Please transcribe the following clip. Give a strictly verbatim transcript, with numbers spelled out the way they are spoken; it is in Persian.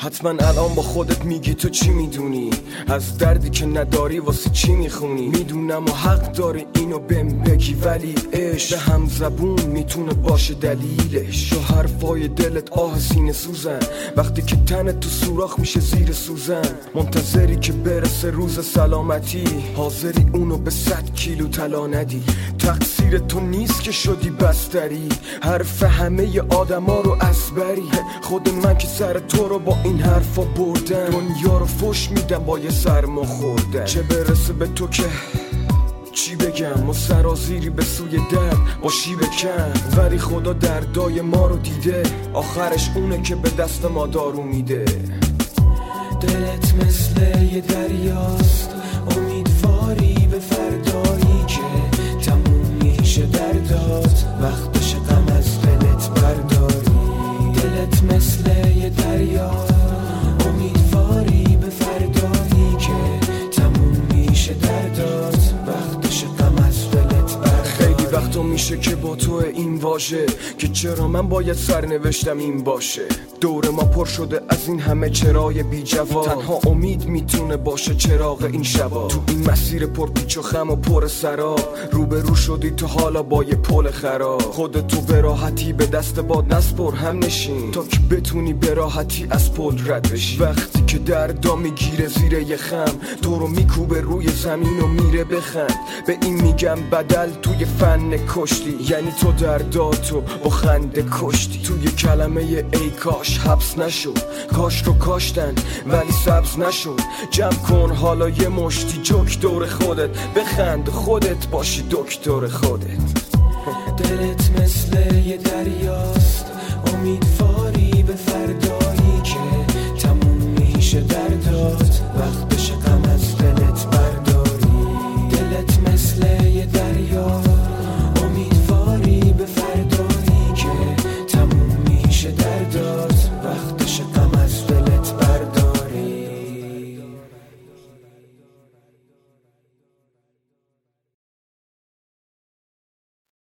حتما الان با خودت میگی تو چی میدونی، از دردی که نداری واسه چی میخونی. میدونم و حق داری اینو بهم بگی، ولی عشق هم زبون میتونه باشه دلیلش. تو حرفای دلت آه سینه سوزن، وقتی که تنت تو سوراخ میشه زیر سوزن. منتظری که برسه روز سلامتی، حاضری اونو به صد کیلو طلا ندی. تقصیر تو نیست که شدی بستری، حرف همه آدما رو اسبری. خود من که سر تو رو با این حرفا بردم، دنیا رو فش میدم با یه سرما خوردن. چه برسه به تو که چی بگم، ما سرازیری به سوی در با شیب کم. ولی خدا دردای ما رو دیده، آخرش اونه که به دست ما دارو میده. دلت مثل یه دریاست، امیدواری به فردایی که تموم میشه دردات، وقتش غم از دلت برداری. دلت مثل یه دریاست، امیدواری به فردایی که تموم میشه دردات، وقتش غم از دلت برداری. خیلی وقتا میشه که با تو این واژه، که چرا من باید سرنوشتم این باشه. دور ما پر شده از این همه چرای بی جواب، تنها امید میتونه باشه چراغ این شبا. تو این مسیر پر پیچ و خم و پر سراب، روبرو شدی تو حالا با یه پل خراب. خودتو به راحتی به دست باد نسپر، هم نشین تا که بتونی به راحتی از پل رد بشی. وقتی که دردا میگیره زیر یه خم، تو رو میکوبه روی زمین و میره بخند. به این میگم بدل توی فن کشتی، یعنی تو درداتو با خنده کشتی. توی کلمه ای کاش حبس نشد، کاش رو کاشتن ولی سبز نشد. جمع کن حالا یه مشتی جوک دور خودت، بخند خودت باشی دکتر خودت. دلت مثل یه دریاست، امیدواری به فردا